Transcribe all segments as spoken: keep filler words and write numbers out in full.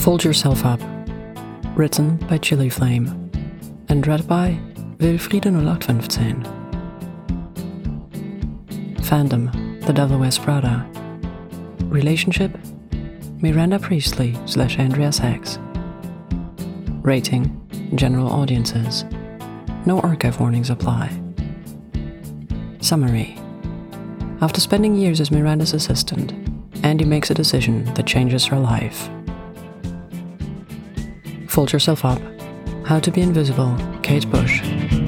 Fold Yourself Up, written by Chili Flame and read by Wilfriede null acht fünfzehn. Fandom, The Devil Wears Prada. Relationship, Miranda Priestley slash Andrea Sachs. Rating, general audiences. No archive warnings apply. Summary. After spending years as Miranda's assistant, Andy makes a decision that changes her life. Fold Yourself Up, How to Be Invisible, Kate Bush.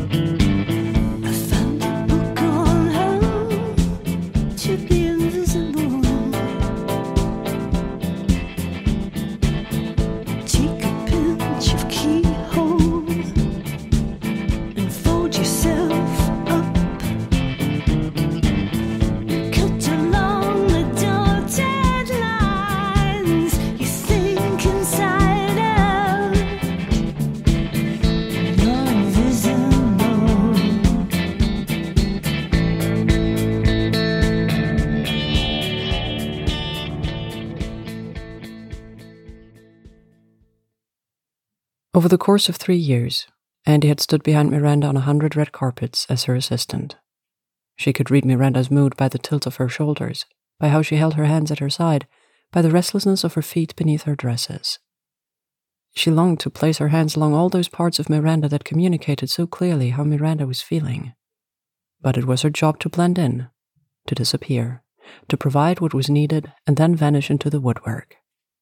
Over the course of three years, Andy had stood behind Miranda on a hundred red carpets as her assistant. She could read Miranda's mood by the tilt of her shoulders, by how she held her hands at her side, by the restlessness of her feet beneath her dresses. She longed to place her hands along all those parts of Miranda that communicated so clearly how Miranda was feeling. But it was her job to blend in, to disappear, to provide what was needed and then vanish into the woodwork.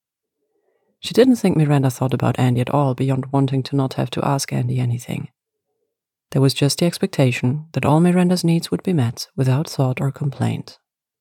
She didn't think Miranda thought about Andy at all beyond wanting to not have to ask Andy anything. There was just the expectation that all Miranda's needs would be met without thought or complaint.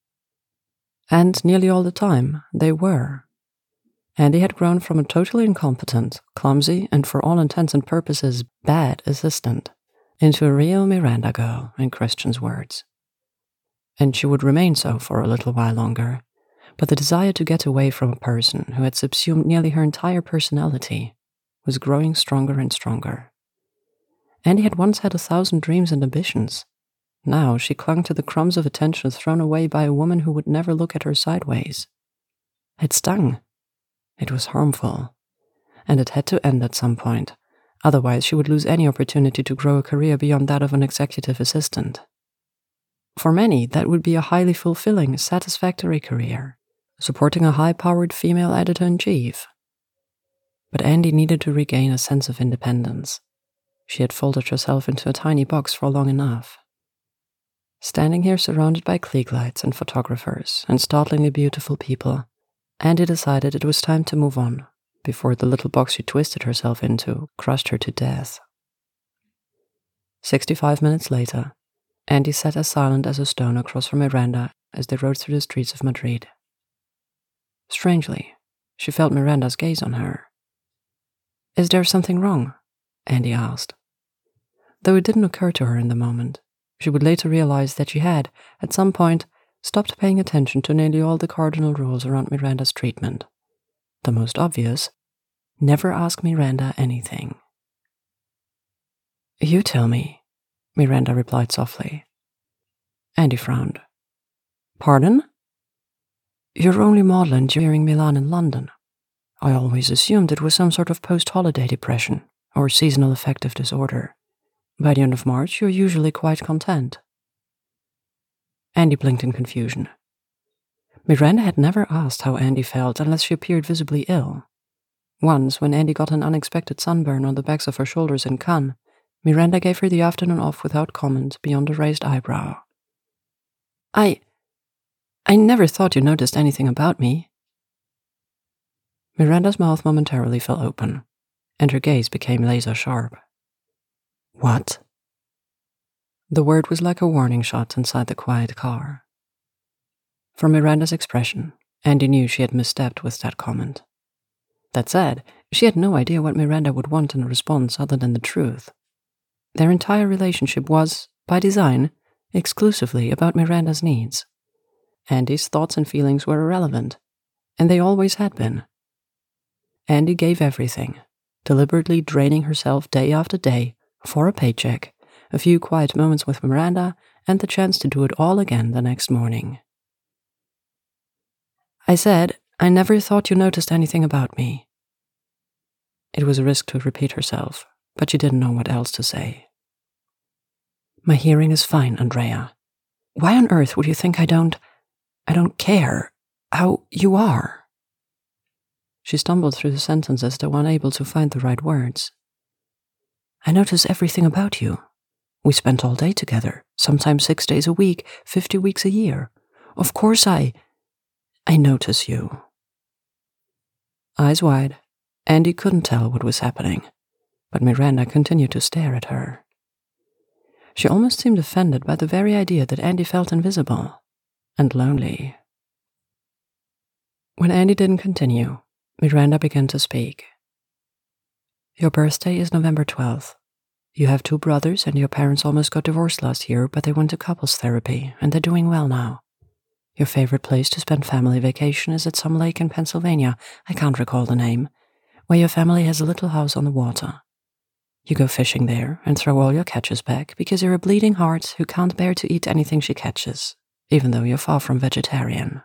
And nearly all the time, they were. Andy had grown from a totally incompetent, clumsy, and for all intents and purposes bad assistant into a real Miranda girl, in Christian's words. And she would remain so for a little while longer. But the desire to get away from a person who had subsumed nearly her entire personality was growing stronger and stronger. Andy had once had a thousand dreams and ambitions. Now she clung to the crumbs of attention thrown away by a woman who would never look at her sideways. It stung. It was harmful. And it had to end at some point. Otherwise she would lose any opportunity to grow a career beyond that of an executive assistant. For many, that would be a highly fulfilling, satisfactory career, supporting a high-powered female editor-in-chief. But Andy needed to regain a sense of independence. She had folded herself into a tiny box for long enough. Standing here surrounded by Klieg lights and photographers and startlingly beautiful people, Andy decided it was time to move on before the little box she twisted herself into crushed her to death. Sixty-five minutes later, Andy sat as silent as a stone across from Miranda as they rode through the streets of Madrid. Strangely, she felt Miranda's gaze on her. "Is there something wrong?" Andy asked. Though it didn't occur to her in the moment, she would later realize that she had, at some point, stopped paying attention to nearly all the cardinal rules around Miranda's treatment. The most obvious, never ask Miranda anything. "You tell me," Miranda replied softly. Andy frowned. "Pardon?" "You're only modeling during Milan and London. I always assumed it was some sort of post-holiday depression or seasonal affective disorder. By the end of March, you're usually quite content." Andy blinked in confusion. Miranda had never asked how Andy felt unless she appeared visibly ill. Once, when Andy got an unexpected sunburn on the backs of her shoulders in Cannes, Miranda gave her the afternoon off without comment beyond a raised eyebrow. I... I never thought you noticed anything about me." Miranda's mouth momentarily fell open, and her gaze became laser-sharp. "What?" The word was like a warning shot inside the quiet car. From Miranda's expression, Andy knew she had misstepped with that comment. That said, she had no idea what Miranda would want in a response other than the truth. Their entire relationship was, by design, exclusively about Miranda's needs. Andy's thoughts and feelings were irrelevant, and they always had been. Andy gave everything, deliberately draining herself day after day for a paycheck, a few quiet moments with Miranda, and the chance to do it all again the next morning. "I said, I never thought you noticed anything about me." It was a risk to repeat herself, but she didn't know what else to say. My hearing is fine, Andrea. Why on earth would you think I don't, I don't care how you are? She stumbled through the sentences, though unable to find the right words. I notice everything about you. We spent all day together, sometimes six days a week, fifty weeks a year. Of course I... I notice you. Eyes wide, Andy couldn't tell what was happening, but Miranda continued to stare at her. She almost seemed offended by the very idea that Andy felt invisible and lonely. When Andy didn't continue, Miranda began to speak. Your birthday is November twelfth. You have two brothers, and your parents almost got divorced last year, but they went to couples therapy, and they're doing well now. Your favorite place to spend family vacation is at some lake in Pennsylvania, I can't recall the name, where your family has a little house on the water. You go fishing there and throw all your catches back because you're a bleeding heart who can't bear to eat anything she catches, even though you're far from vegetarian.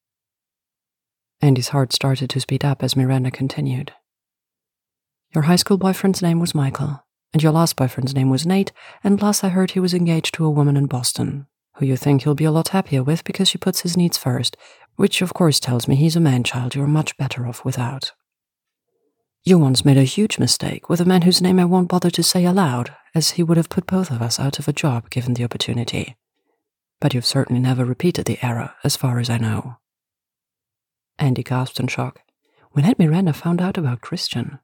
Andy's heart started to speed up as Miranda continued. Your high school boyfriend's name was Michael, and your last boyfriend's name was Nate, and last I heard he was engaged to a woman in Boston, who you think he'll be a lot happier with because she puts his needs first, which of course tells me he's a man-child you're much better off without. You once made a huge mistake with a man whose name I won't bother to say aloud, as he would have put both of us out of a job given the opportunity. But you've certainly never repeated the error, as far as I know. Andy gasped in shock. When had Miranda found out about Christian?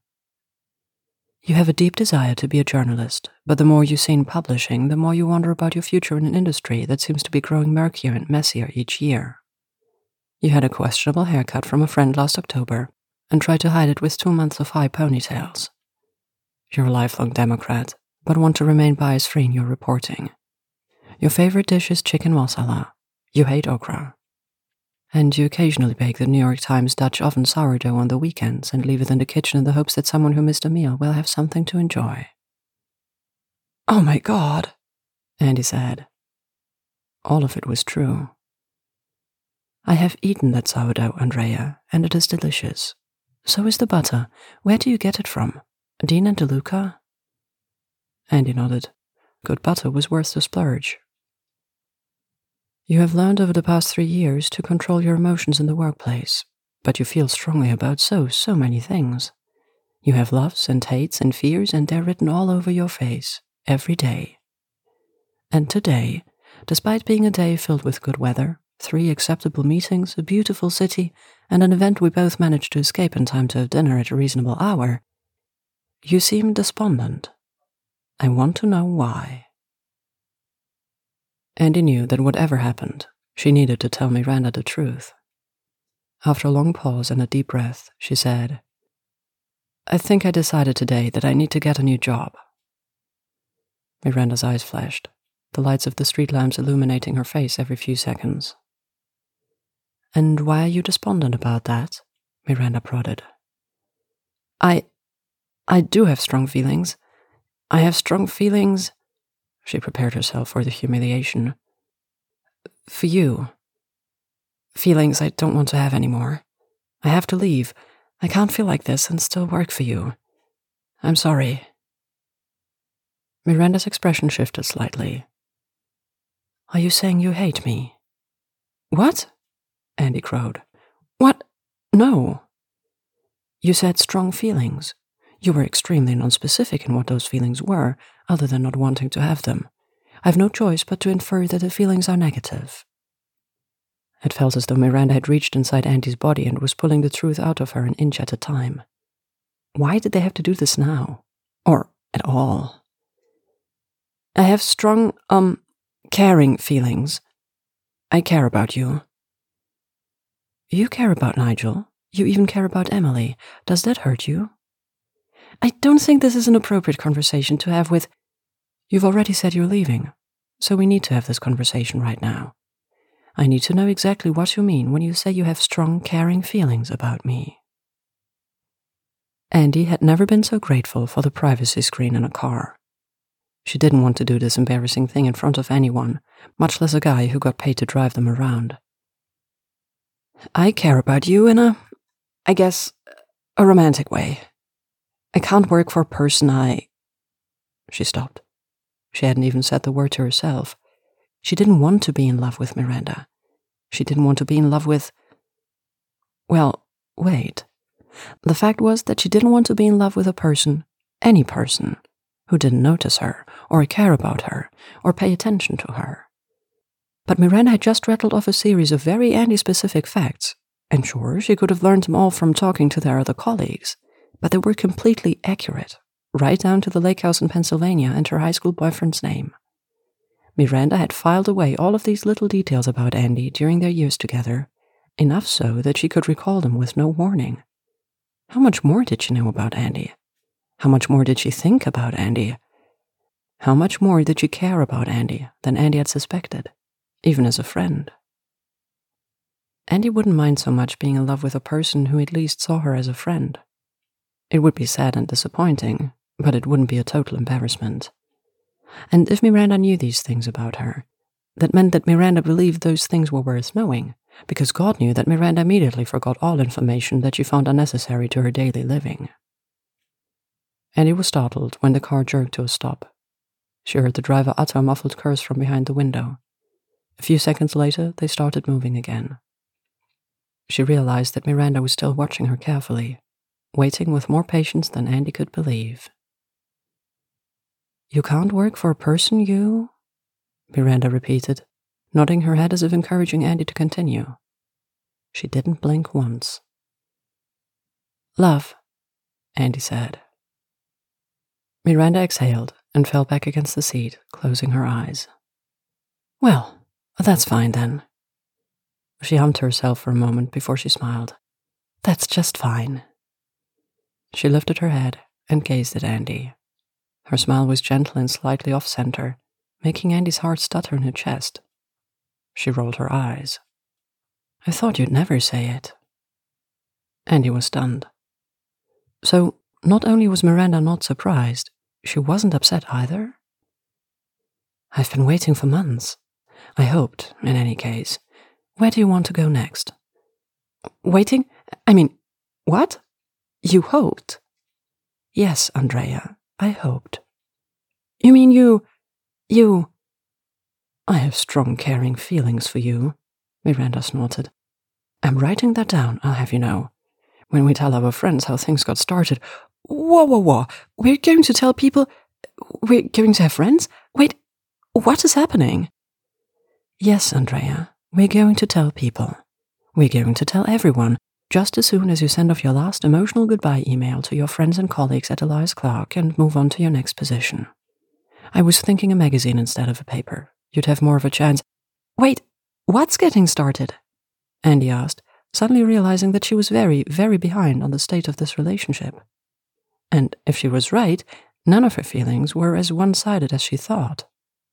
You have a deep desire to be a journalist, but the more you see in publishing, the more you wonder about your future in an industry that seems to be growing murkier and messier each year. You had a questionable haircut from a friend last October, and tried to hide it with two months of high ponytails. You're a lifelong Democrat, but want to remain bias-free in your reporting. Your favorite dish is chicken masala. You hate okra. And you occasionally bake the New York Times Dutch oven sourdough on the weekends and leave it in the kitchen in the hopes that someone who missed a meal will have something to enjoy. Oh my God, Andy said. All of it was true. I have eaten that sourdough, Andrea, and it is delicious. So is the butter. Where do you get it from? Dean and DeLuca? Andy nodded. Good butter was worth the splurge. You have learned over the past three years to control your emotions in the workplace, but you feel strongly about so, so many things. You have loves and hates and fears, and they're written all over your face, every day. And today, despite being a day filled with good weather, three acceptable meetings, a beautiful city, and an event we both managed to escape in time to have dinner at a reasonable hour, you seem despondent. I want to know why. Andy knew that whatever happened, she needed to tell Miranda the truth. After a long pause and a deep breath, she said, I think I decided today that I need to get a new job. Miranda's eyes flashed, the lights of the street lamps illuminating her face every few seconds. And why are you despondent about that? Miranda prodded. I... I do have strong feelings. I have strong feelings... She prepared herself for the humiliation. For you. Feelings I don't want to have anymore. I have to leave. I can't feel like this and still work for you. I'm sorry. Miranda's expression shifted slightly. Are you saying you hate me? What? Andy crowed. What? No. You said strong feelings. You were extremely nonspecific in what those feelings were, other than not wanting to have them. I've no choice but to infer that the feelings are negative. It felt as though Miranda had reached inside Andy's body and was pulling the truth out of her an inch at a time. Why did they have to do this now? Or at all? I have strong, um, caring feelings. I care about you. You care about Nigel. You even care about Emily. Does that hurt you? I don't think this is an appropriate conversation to have with... You've already said you're leaving, so we need to have this conversation right now. I need to know exactly what you mean when you say you have strong, caring feelings about me. Andy had never been so grateful for the privacy screen in a car. She didn't want to do this embarrassing thing in front of anyone, much less a guy who got paid to drive them around. I care about you in a, I guess, a romantic way. I can't work for a person I... She stopped. She hadn't even said the word to herself. She didn't want to be in love with Miranda. She didn't want to be in love with... Well, wait. The fact was that she didn't want to be in love with a person, any person, who didn't notice her, or care about her, or pay attention to her. But Miranda had just rattled off a series of very Andy-specific facts, and sure, she could have learned them all from talking to their other colleagues, but they were completely accurate, right down to the lake house in Pennsylvania and her high school boyfriend's name. Miranda had filed away all of these little details about Andy during their years together, enough so that she could recall them with no warning. How much more did she know about Andy? How much more did she think about Andy? How much more did she care about Andy than Andy had suspected, even as a friend? Andy wouldn't mind so much being in love with a person who at least saw her as a friend. It would be sad and disappointing, but it wouldn't be a total embarrassment. And if Miranda knew these things about her, that meant that Miranda believed those things were worth knowing, because God knew that Miranda immediately forgot all information that she found unnecessary to her daily living. Andy was startled when the car jerked to a stop. She heard the driver utter a muffled curse from behind the window. A few seconds later, they started moving again. She realized that Miranda was still watching her carefully, waiting with more patience than Andy could believe. You can't work for a person you... Miranda repeated, nodding her head as if encouraging Andy to continue. She didn't blink once. Love, Andy said. Miranda exhaled and fell back against the seat, closing her eyes. Well, that's fine then. She hummed to herself for a moment before she smiled. That's just fine. She lifted her head and gazed at Andy. Her smile was gentle and slightly off-center, making Andy's heart stutter in her chest. She rolled her eyes. I thought you'd never say it. Andy was stunned. So, not only was Miranda not surprised, she wasn't upset either? I've been waiting for months. I hoped, in any case. Where do you want to go next? Waiting? I mean, what? You hoped? Yes, Andrea, I hoped. You mean you... you... I have strong, caring feelings for you, Miranda snorted. I'm writing that down, I'll have you know. When we tell our friends how things got started... Whoa, whoa, whoa, we're going to tell people... We're going to have friends? Wait, what is happening? Yes, Andrea, we're going to tell people. We're going to tell everyone, just as soon as you send off your last emotional goodbye email to your friends and colleagues at Elias Clark and move on to your next position. I was thinking a magazine instead of a paper. You'd have more of a chance. Wait, what's getting started? Andy asked, suddenly realizing that she was very, very behind on the state of this relationship. And if she was right, none of her feelings were as one-sided as she thought.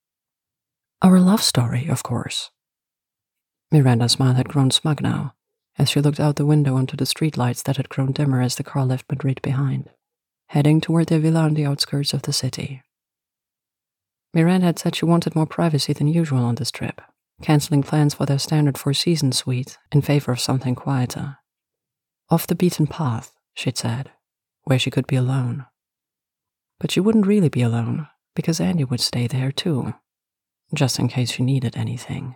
Our love story, of course. Miranda's smile had grown smug now, as she looked out the window onto the streetlights that had grown dimmer as the car left Madrid behind, heading toward their villa on the outskirts of the city. Miranda had said she wanted more privacy than usual on this trip, cancelling plans for their standard Four Seasons suite in favor of something quieter. Off the beaten path, she'd said, where she could be alone. But she wouldn't really be alone, because Andy would stay there too, just in case she needed anything.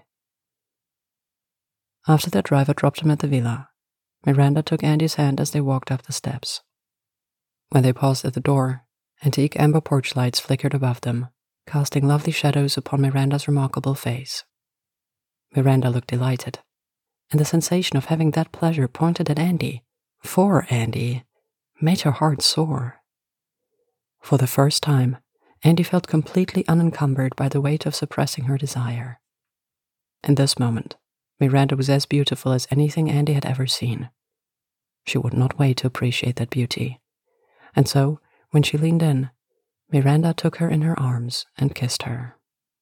After their driver dropped him at the villa, Miranda took Andy's hand as they walked up the steps. When they paused at the door, antique amber porch lights flickered above them, casting lovely shadows upon Miranda's remarkable face. Miranda looked delighted, and the sensation of having that pleasure pointed at Andy, for Andy, made her heart soar. For the first time, Andy felt completely unencumbered by the weight of suppressing her desire. In this moment, Miranda was as beautiful as anything Andy had ever seen. She would not wait to appreciate that beauty, and so, when she leaned in, Miranda took her in her arms and kissed her.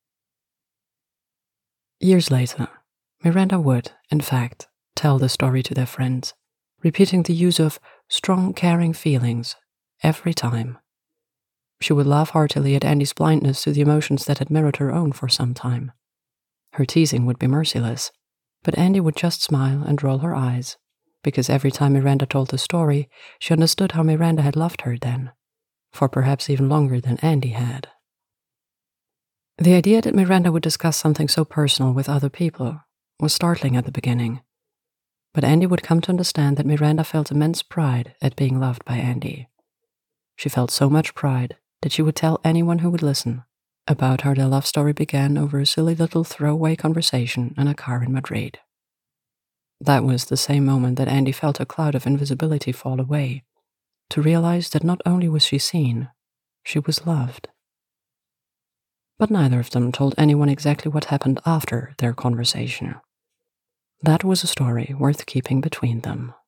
Years later, Miranda would, in fact, tell the story to their friends, repeating the use of strong, caring feelings every time. She would laugh heartily at Andy's blindness to the emotions that had mirrored her own for some time. Her teasing would be merciless, but Andy would just smile and roll her eyes, because every time Miranda told the story, she understood how Miranda had loved her then, for perhaps even longer than Andy had. The idea that Miranda would discuss something so personal with other people was startling at the beginning, but Andy would come to understand that Miranda felt immense pride at being loved by Andy. She felt so much pride that she would tell anyone who would listen about how their love story began over a silly little throwaway conversation in a car in Madrid. That was the same moment that Andy felt a cloud of invisibility fall away, to realize that not only was she seen, she was loved. But neither of them told anyone exactly what happened after their conversation. That was a story worth keeping between them.